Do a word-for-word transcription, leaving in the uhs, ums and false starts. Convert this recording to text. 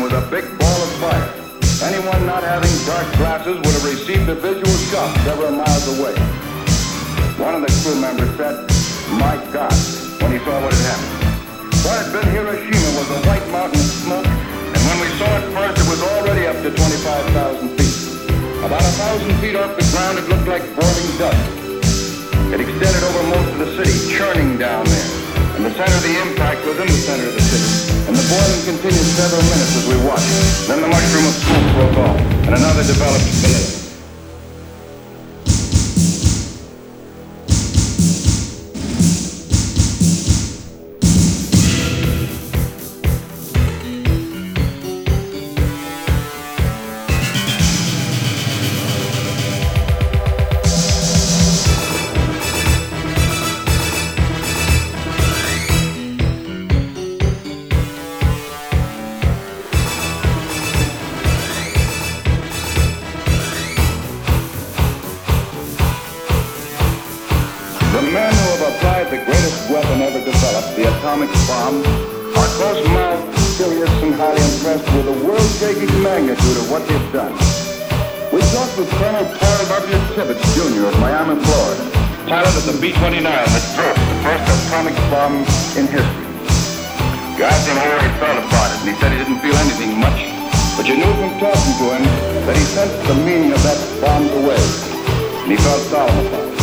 was a big ball of fire. Anyone not having dark glasses would have received a visual shock several miles away. One of the crew members said, "My God," when he saw what had happened. What had been Hiroshima was a white mountain of smoke, and when we saw it first, it was already up to twenty-five thousand feet. About a thousand feet off the ground, it looked like boiling dust. It extended over most of the city, churning down there. And the center of the impact was in the center of the city. And the boiling continued several minutes as we watched. Then the mushroom of smoke broke off, and another developed below. The men who have applied the greatest weapon ever developed, the atomic bomb, are close-mouthed, curious, and highly impressed with the world-shaking magnitude of what they've done. We talked with Colonel Paul W. Tibbets, Junior of Miami, Florida, pilot of the B twenty-nine that dropped the first atomic bomb in history. You asked him how he felt about it, and he said he didn't feel anything much, but you knew from talking to him that he sensed the meaning of that bomb's away, and he felt solemn about it.